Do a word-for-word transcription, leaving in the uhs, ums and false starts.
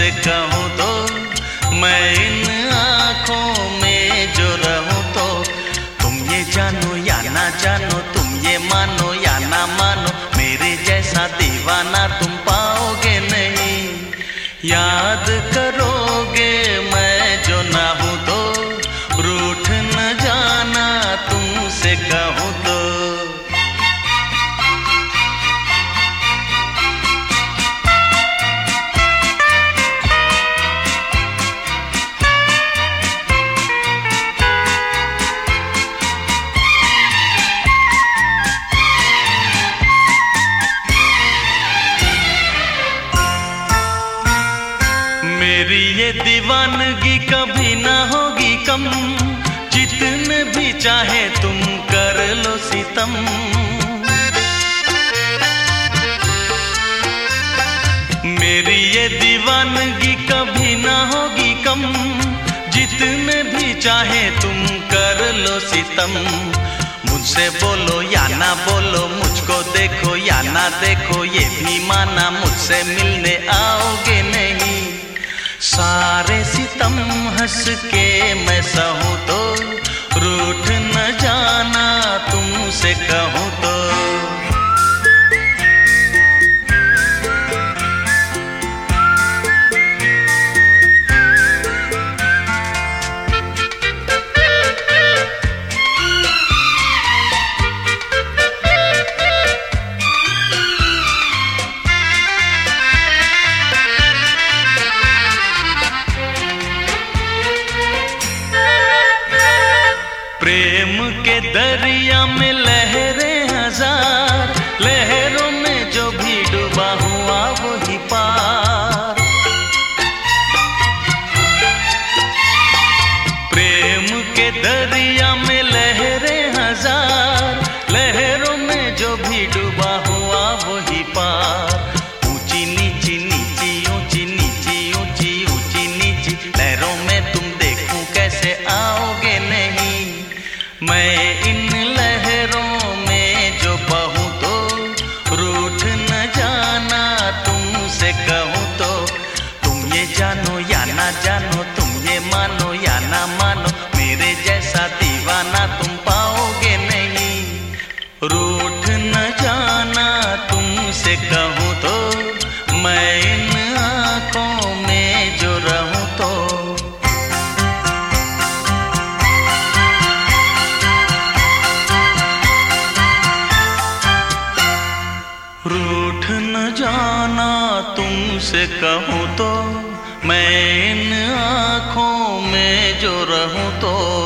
तुमसे कहूँ तो, मैं इन आँखों में जो रहूँ तो, तुम ये जानो या ना जानो, तुम ये मानो या ना मानो, मेरे जैसा दीवाना तुम पाओगे नहीं। याद करोगे मैं जो ना हूँ तो, रूठ न जाना तुमसे कहूँ तो। मेरी ये दीवानगी कभी ना होगी कम, जितने भी चाहे तुम कर लो सितम। मेरी ये दीवानगी कभी ना होगी कम, जितने भी चाहे तुम कर लो सितम। मुझसे बोलो या ना बोलो, मुझको देखो या ना देखो, ये भी माना मुझसे मिलने आओगे नहीं। सारे सितम हंस के मैं सहूँ तो, रूठ न जाना तुमसे कहूँ तो। प्रेम के दरिया में लहरें हजार, लहरों में जो भी डूबा हुआ वही पार। प्रेम के दरिया में लहरें हजार, लहरों में जो भी डूबा हुआ वही पार। ऊंची नीची नीची ऊंची नीची ऊंची ऊंची नीची लहरों में तुम देखूं कैसे आओगे नहीं। मैं इन लहरों में जो बहूँ तो, रूठ न जाना तुमसे कहूँ तो। तुम ये जानो या ना जानो, तुम ये मानो या ना मानो, मेरे जैसा दीवाना तुम पाओगे नहीं। रूठ न जाना तुमसे कहूँ तो, मैं इन आँखों में जो रहूँ तो। रूठ न जाना तुमसे कहूँ तो, मैं इन आँखों में जो रहूँ तो।